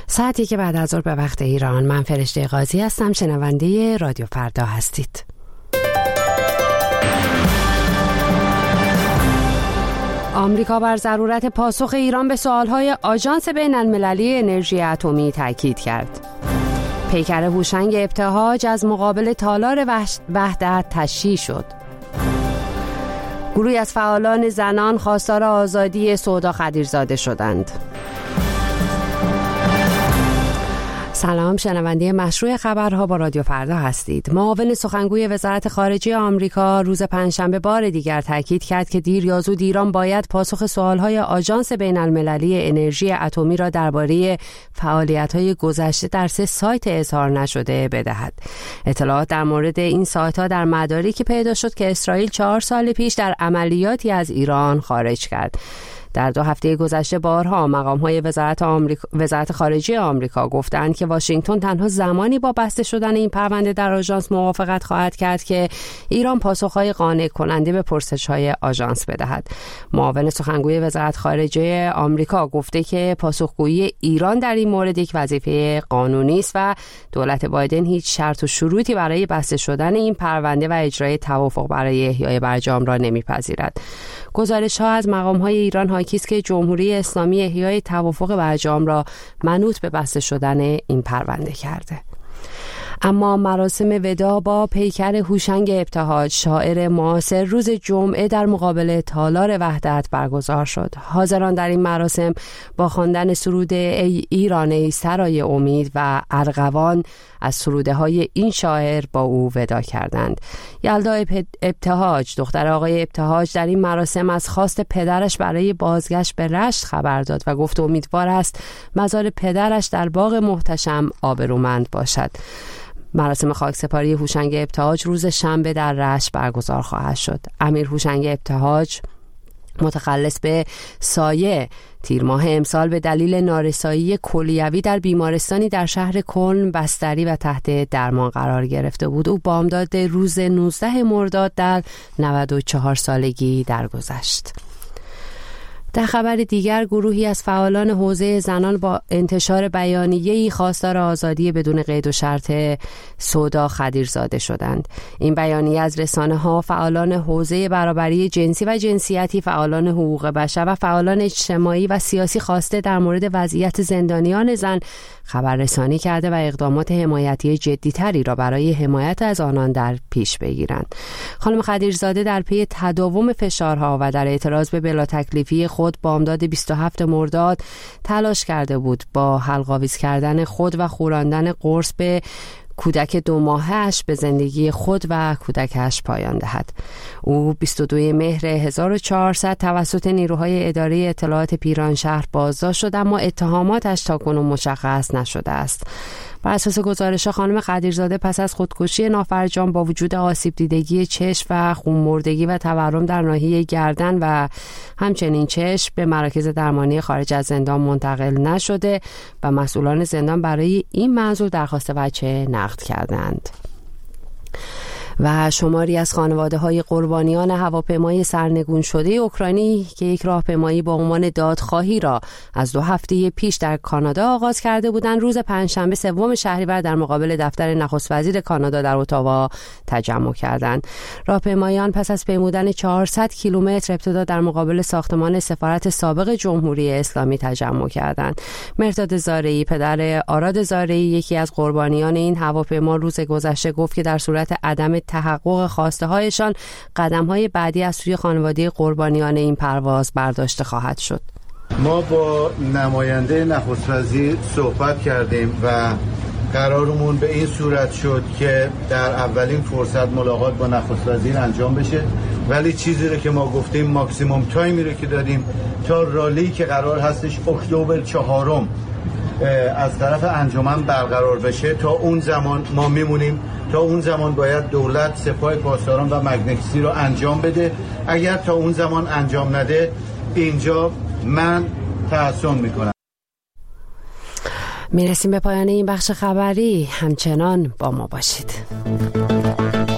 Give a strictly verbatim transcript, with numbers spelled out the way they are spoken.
ساعتی که بعد از ظهر به وقت ایران. من فرشته قاضی هستم، شنونده رادیو فردا هستید. آمریکا بر ضرورت پاسخ ایران به سوالهای آژانس بین المللی انرژی اتمی تاکید کرد. پیکر هوشنگ ابتهاج از مقابل تالار وحدت تشییع شد. گروهی از فعالان زنان خواستار آزادی سودا خدیرزاده شدند. سلام، شنونده مشروع خبرها با رادیو فردا هستید. معاون سخنگوی وزارت خارجه آمریکا روز پنجشنبه بار دیگر تاکید کرد که دیر یا زود ایران باید پاسخ سوالهای آژانس بین المللی انرژی اتمی را درباره فعالیت‌های گذشته در سه سایت اظهار نشده بدهد. اطلاعات در مورد این سایت‌ها در مدارکی پیدا شد که اسرائیل چهار سال پیش در عملیاتی از ایران خارج کرد. در دو هفته گذشته بارها مقام‌های وزارت آمریکا، وزارت خارجه آمریکا گفتند که واشنگتن تنها زمانی با بسته شدن این پرونده در آژانس موافقت خواهد کرد که ایران پاسخ‌های قانع کننده به پرسش‌های آژانس بدهد. معاون سخنگوی وزارت خارجه آمریکا گفته که پاسخگویی ایران در این مورد یک وظیفه قانونی است و دولت بایدن هیچ شرط و شروطی برای بسته شدن این پرونده و اجرای توافق برای احیای برجام را نمی‌پذیرد. گزارش‌ها از مقام‌های ایران حاکی است که جمهوری اسلامی احیای توافق برجام را منوط به بسته شدن این پرونده کرده. اما مراسم وداع با پیکر هوشنگ ابتهاج شاعر معاصر روز جمعه در مقابل تالار وحدت برگزار شد. حاضران در این مراسم با خواندن سرود ای ایران ای سرای امید و ارغوان از سروده های این شاعر با او وداع کردند. یلدا ابتهاج، دختر آقای ابتهاج، در این مراسم از خواست پدرش برای بازگشت به رشت خبر داد و گفت امیدوار است مزار پدرش در باغ محتشم آبرومند باشد. مراسم خاکسپاری هوشنگ ابتهاج روز شنبه در رشت برگزار خواهد شد. امیر هوشنگ ابتهاج، متخلص به سایه، تیر ماه امسال به دلیل نارسایی کلیوی در بیمارستانی در شهر کلن بستری و تحت درمان قرار گرفته بود. او بامداد روز نوزده مرداد در نود و چهار سالگی درگذشت. در خبر دیگر، گروهی از فعالان حوزه زنان با انتشار بیانیه‌ای خواستار آزادی بدون قید و شرط سودا خدیرزاده شدند. این بیانیه از رسانه‌ها، فعالان حوزه برابری جنسی و جنسیتی، فعالان حقوق بشر و فعالان اجتماعی و سیاسی خواسته در مورد وضعیت زندانیان زن خبررسانی کرده و اقدامات حمایتی جدی‌تری را برای حمایت از آنان در پیش بگیرند. خانم خدیرزاده در پی تداوم فشارها و در اعتراض به بلا تکلیفی خود بامداد بیست و هفتم مرداد تلاش کرده بود با حلق‌آویز کردن خود و خوراندن قرص به کودک دو ماهش به زندگی خود و کودکش پایان دهد. او بیست و دوم مهر هزار و چهارصد توسط نیروهای اداره اطلاعات پیرانشهر بازداشت شد، اما اتهاماتش تاکنون مشخص نشده است. بر اساس گزارش‌ها خانم خدیرزاده پس از خودکشی نافرجام با وجود آسیب دیدگی چشم و خون‌مردگی و تورم در ناحیه گردن و همچنین چشم به مراکز درمانی خارج از زندان منتقل نشده و مسئولان زندان برای این موضوع درخواست وجه نقد کردند. و شماری از خانواده‌های قربانیان هواپیمای سرنگون شده اوکراینی که یک راهپیمایی با عنوان دادخواهی را از دو هفته پیش در کانادا آغاز کرده بودند، روز پنجشنبه سوم شهریور در مقابل دفتر نخست وزیر کانادا در اتاوا تجمع کردند. راهپیمایان پس از پیمودن چهارصد کیلومتر ابتدا در مقابل ساختمان سفارت سابق جمهوری اسلامی تجمع کردند. مرداد زارعی، پدر آراد زارعی، یکی از قربانیان این هواپیما، روز گذشته گفت که در صورت عدم تحقق خواسته هایشان قدم های بعدی از سوی خانواده قربانیان این پرواز برداشته خواهد شد. ما با نماینده نخست وزیر صحبت کردیم و قرارمون به این صورت شد که در اولین فرصت ملاقات با نخست وزیر انجام بشه، ولی چیزی رو که ما گفتیم ماکسیموم تایمی رو که دادیم تا رالی که قرار هستش اکتبر چهارم از طرف انجمن برقرار بشه، تا اون زمان ما میمونیم. تا اون زمان باید دولت سپاه پاسداران و مگنیسی رو انجام بده. اگر تا اون زمان انجام نده، اینجا من تحسن میکنم. میرسیم به پایان این بخش خبری. همچنان با ما باشید.